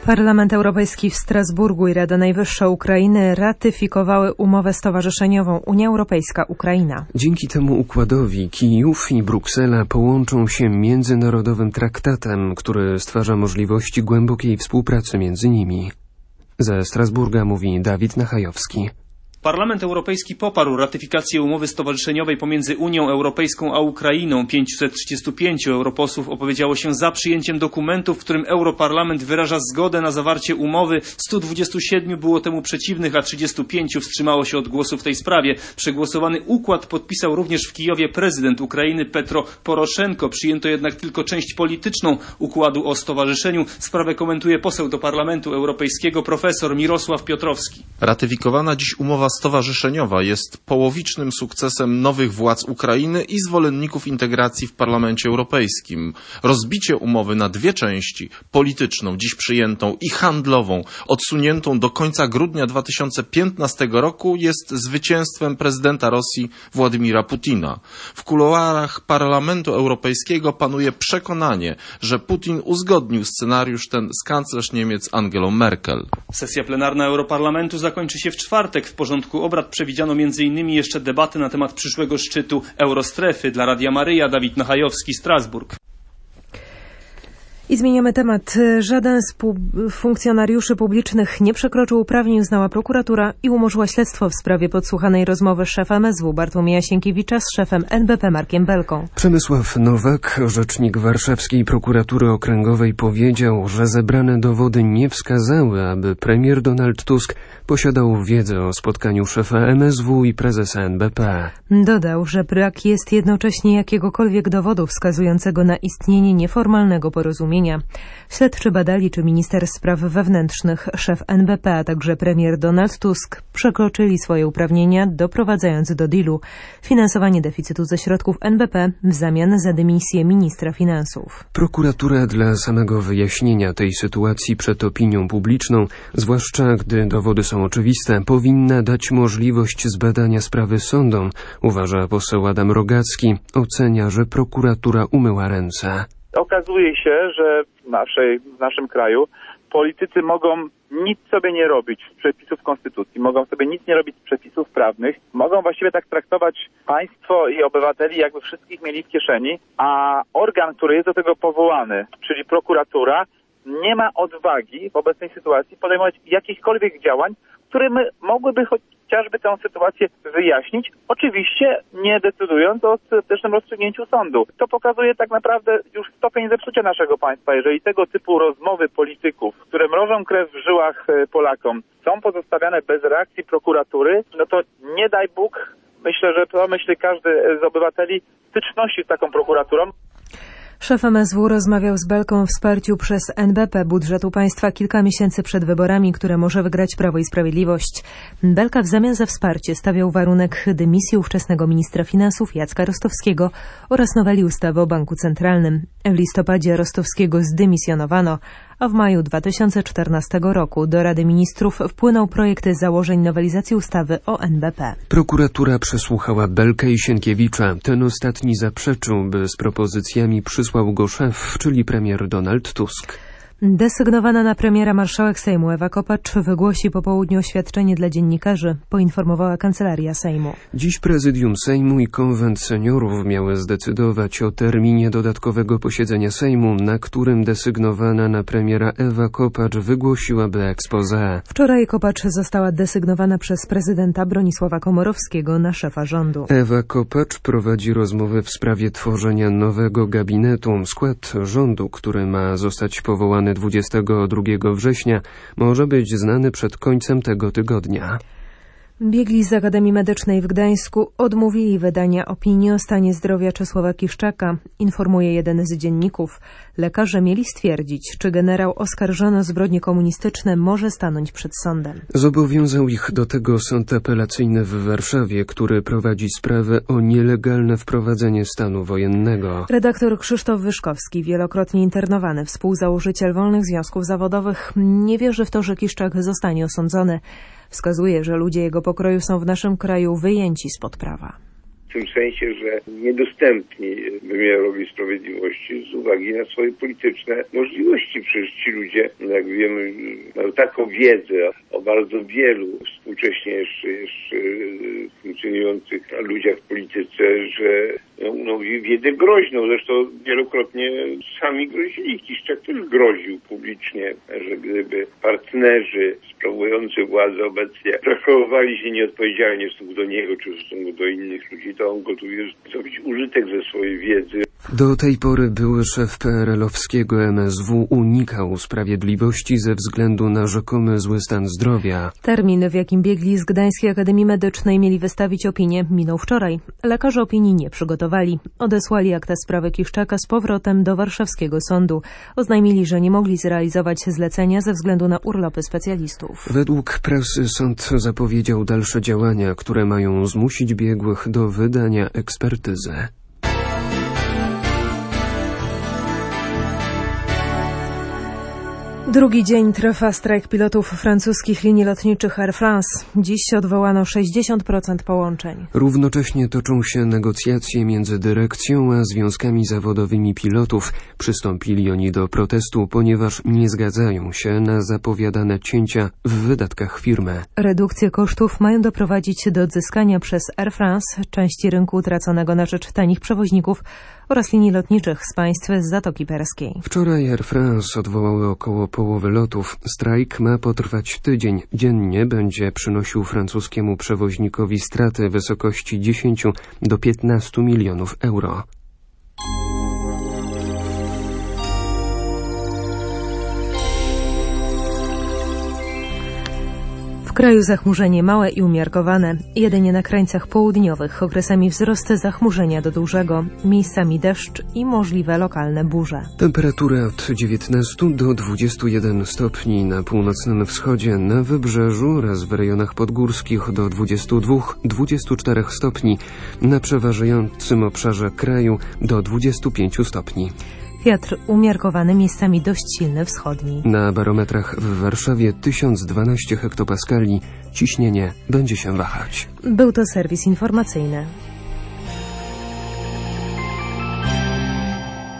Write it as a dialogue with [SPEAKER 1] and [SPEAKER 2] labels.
[SPEAKER 1] Parlament Europejski w Strasburgu i Rada Najwyższa Ukrainy ratyfikowały umowę stowarzyszeniową Unia Europejska-Ukraina.
[SPEAKER 2] Dzięki temu układowi Kijów i Bruksela połączą się międzynarodowym traktatem, który stwarza możliwości głębokiej współpracy między nimi. Ze Strasburga mówi Dawid Nachajowski.
[SPEAKER 3] Parlament Europejski poparł ratyfikację umowy stowarzyszeniowej pomiędzy Unią Europejską a Ukrainą. 535 europosłów opowiedziało się za przyjęciem dokumentu, w którym Europarlament wyraża zgodę na zawarcie umowy. 127 było temu przeciwnych, a 35 wstrzymało się od głosu w tej sprawie. Przegłosowany układ podpisał również w Kijowie prezydent Ukrainy Petro Poroszenko. Przyjęto jednak tylko część polityczną układu o stowarzyszeniu. Sprawę komentuje poseł do Parlamentu Europejskiego profesor Mirosław Piotrowski.
[SPEAKER 4] Ratyfikowana dziś umowa stowarzyszeniowa jest połowicznym sukcesem nowych władz Ukrainy i zwolenników integracji w Parlamencie Europejskim. Rozbicie umowy na dwie części, polityczną, dziś przyjętą, i handlową, odsuniętą do końca grudnia 2015 roku, jest zwycięstwem prezydenta Rosji Władimira Putina. W kuluarach Parlamentu Europejskiego panuje przekonanie, że Putin uzgodnił scenariusz ten z kanclerz Niemiec Angelą Merkel.
[SPEAKER 3] Sesja plenarna Europarlamentu zakończy się w czwartek. W porządku obrad przewidziano m.in. jeszcze debaty na temat przyszłego szczytu Eurostrefy. Dla Radia Maryja Dawid Nachajowski, Strasburg.
[SPEAKER 1] I zmieniamy temat. Żaden z funkcjonariuszy publicznych nie przekroczył uprawnień, uznała prokuratura i umorzyła śledztwo w sprawie podsłuchanej rozmowy szefa MSW Bartłomieja Sienkiewicza z szefem NBP Markiem Belką.
[SPEAKER 2] Przemysław Nowak, rzecznik Warszawskiej Prokuratury Okręgowej, powiedział, że zebrane dowody nie wskazały, aby premier Donald Tusk posiadał wiedzę o spotkaniu szefa MSW i prezesa NBP.
[SPEAKER 1] Dodał, że brak jest jednocześnie jakiegokolwiek dowodu wskazującego na istnienie nieformalnego porozumienia. Śledczy badali, czy minister spraw wewnętrznych, szef NBP, a także premier Donald Tusk przekroczyli swoje uprawnienia, doprowadzając do dealu finansowanie deficytu ze środków NBP w zamian za dymisję ministra finansów.
[SPEAKER 2] Prokuratura dla samego wyjaśnienia tej sytuacji przed opinią publiczną, zwłaszcza gdy dowody są oczywiste, powinna dać możliwość zbadania sprawy sądom, uważa poseł Adam Rogacki. Ocenia, że prokuratura umyła ręce.
[SPEAKER 5] Okazuje się, że w naszym kraju politycy mogą nic sobie nie robić z przepisów konstytucji, mogą sobie nic nie robić z przepisów prawnych, mogą właściwie tak traktować państwo i obywateli, jakby wszystkich mieli w kieszeni, a organ, który jest do tego powołany, czyli prokuratura, nie ma odwagi w obecnej sytuacji podejmować jakichkolwiek działań, które mogłyby chociażby tę sytuację wyjaśnić, oczywiście nie decydując o ostatecznym rozstrzygnięciu sądu. To pokazuje tak naprawdę już stopień zepsucia naszego państwa. Jeżeli tego typu rozmowy polityków, które mrożą krew w żyłach Polakom, są pozostawiane bez reakcji prokuratury, no to nie daj Bóg, myślę, że pomyśli każdy z obywateli, styczności z taką prokuraturą.
[SPEAKER 1] Szef MSW rozmawiał z Belką o wsparciu przez NBP budżetu państwa kilka miesięcy przed wyborami, które może wygrać Prawo i Sprawiedliwość. Belka w zamian za wsparcie stawiał warunek dymisji ówczesnego ministra finansów Jacka Rostowskiego oraz noweli ustawy o Banku Centralnym. W listopadzie Rostowskiego zdymisjonowano, a w maju 2014 roku do Rady Ministrów wpłynął projekt założeń nowelizacji ustawy o NBP.
[SPEAKER 2] Prokuratura przesłuchała Belkę i Sienkiewicza. Ten ostatni zaprzeczył, by z propozycjami przysłał go szef, czyli premier Donald Tusk.
[SPEAKER 1] Desygnowana na premiera marszałek Sejmu Ewa Kopacz wygłosi po południu oświadczenie dla dziennikarzy, poinformowała Kancelaria Sejmu.
[SPEAKER 2] Dziś Prezydium Sejmu i Konwent Seniorów miały zdecydować o terminie dodatkowego posiedzenia Sejmu, na którym desygnowana na premiera Ewa Kopacz wygłosiłaby exposé.
[SPEAKER 1] Wczoraj Kopacz została desygnowana przez prezydenta Bronisława Komorowskiego na szefa rządu.
[SPEAKER 2] Ewa Kopacz prowadzi rozmowy w sprawie tworzenia nowego gabinetu. Skład rządu, który ma zostać powołany 22 września, może być znany przed końcem tego tygodnia.
[SPEAKER 1] Biegli z Akademii Medycznej w Gdańsku odmówili wydania opinii o stanie zdrowia Czesława Kiszczaka, informuje jeden z dzienników. Lekarze mieli stwierdzić, czy generał oskarżony o zbrodnie komunistyczne może stanąć przed sądem.
[SPEAKER 2] Zobowiązał ich do tego sąd apelacyjny w Warszawie, który prowadzi sprawę o nielegalne wprowadzenie stanu wojennego.
[SPEAKER 1] Redaktor Krzysztof Wyszkowski, wielokrotnie internowany współzałożyciel Wolnych Związków Zawodowych, nie wierzy w to, że Kiszczak zostanie osądzony. Wskazuje, że ludzie jego pokroju są w naszym kraju wyjęci spod prawa.
[SPEAKER 6] w tym sensie, że niedostępni wymiarowi sprawiedliwości z uwagi na swoje polityczne możliwości. Przecież ci ludzie, jak wiemy, mają taką wiedzę o bardzo wielu współcześnie jeszcze funkcjonujących ludziach w polityce, że wiedzę groźną. Zresztą wielokrotnie sami grozili. Kiszczak też groził publicznie, że gdyby partnerzy sprawujący władzę obecnie zachowywali się nieodpowiedzialnie w stosunku do niego czy w stosunku do innych ludzi, to on gotów jest zrobić użytek ze swojej wiedzy.
[SPEAKER 2] Do tej pory były szef PRL-owskiego MSW unikał sprawiedliwości ze względu na rzekomy zły stan zdrowia.
[SPEAKER 1] Termin, w jakim biegli z Gdańskiej Akademii Medycznej mieli wystawić opinię, minął wczoraj. Lekarze opinii nie przygotowali. Odesłali akta sprawy Kiszczaka z powrotem do warszawskiego sądu. Oznajmili, że nie mogli zrealizować zlecenia ze względu na urlopy specjalistów.
[SPEAKER 2] Według prasy sąd zapowiedział dalsze działania, które mają zmusić biegłych do wydania ekspertyzy.
[SPEAKER 1] Drugi dzień trwa strajk pilotów francuskich linii lotniczych Air France. Dziś odwołano 60% połączeń.
[SPEAKER 2] Równocześnie toczą się negocjacje między dyrekcją a związkami zawodowymi pilotów. Przystąpili oni do protestu, ponieważ nie zgadzają się na zapowiadane cięcia w wydatkach firmy.
[SPEAKER 1] Redukcje kosztów mają doprowadzić do odzyskania przez Air France części rynku utraconego na rzecz tanich przewoźników oraz linii lotniczych z państw z Zatoki Perskiej.
[SPEAKER 2] Wczoraj Air France odwołały około połowy lotów. Strajk ma potrwać tydzień. Dziennie będzie przynosił francuskiemu przewoźnikowi straty w wysokości 10 do 15 milionów euro.
[SPEAKER 1] W kraju zachmurzenie małe i umiarkowane. Jedynie na krańcach południowych okresami wzrost zachmurzenia do dużego, miejscami deszcz i możliwe lokalne burze.
[SPEAKER 2] Temperatury od 19 do 21 stopni na północnym wschodzie, na wybrzeżu oraz w rejonach podgórskich do 22-24 stopni, na przeważającym obszarze kraju do 25 stopni.
[SPEAKER 1] Wiatr umiarkowany, miejscami dość silny wschodni.
[SPEAKER 2] Na barometrach w Warszawie 1012 hektopaskali. Ciśnienie będzie się wahać.
[SPEAKER 1] Był to serwis informacyjny.